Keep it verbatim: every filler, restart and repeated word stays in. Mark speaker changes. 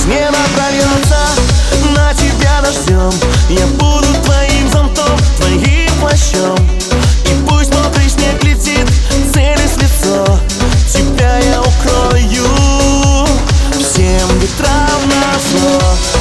Speaker 1: С неба прольется на тебя дождем. Я буду твоим зонтом, твоим плащом. И пусть мокрый снег летит, целясь в лицо, тебя я укрою всем ветрам назло.